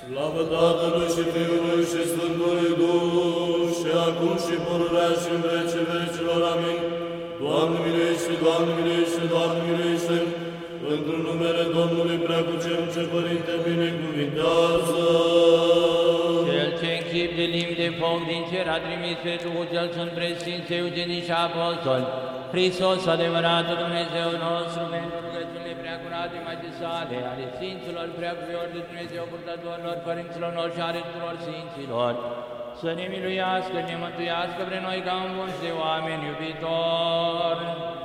Slavă Tatălui și Fiului și Sfântului Duh, și acum și pururea și în vecii vecilor. Amin. Doamne miluiește, Doamne miluiește, Doamne miluiește, într-un numele Domnului Preacucernice Părinte, binecuvintează. Cel ce în chip de limbi de foc din cer a trimis pe Duhul cel Sfânt președințe, ucenici și apostoli, Hristos, adevăratul Dumnezeu nostru, pentru rugăciunile preacurate mai de sale, ale Sfinților preacuviori de Dumnezeu, purtătorilor, părinților noștri și ale tuturor Sfinților, să ne miluiască, ne mântuiască pre noi ca un bun și de oameni iubitori.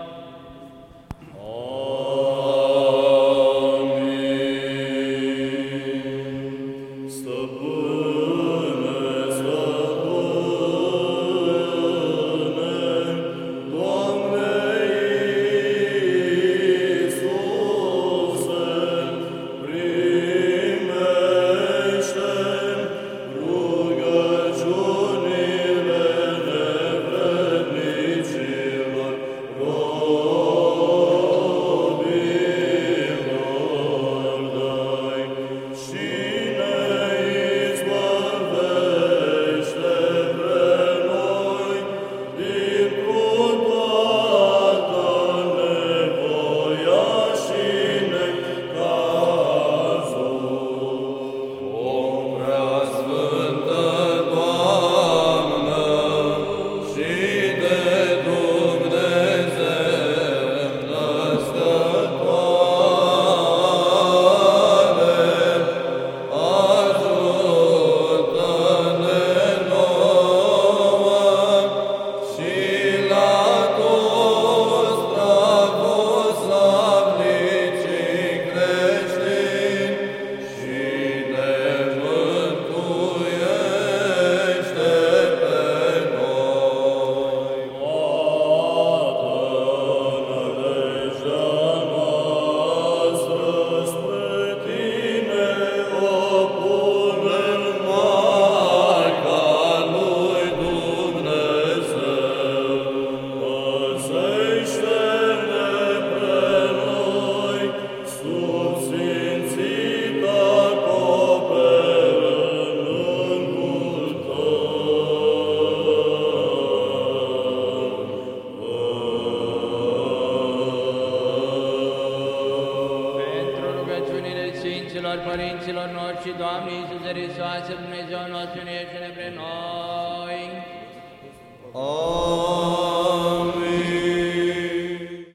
Părinților noștri, Doamne Iisuse Hristoase, Dumnezeu nostru, ne iertă-ne pre noi. Amin.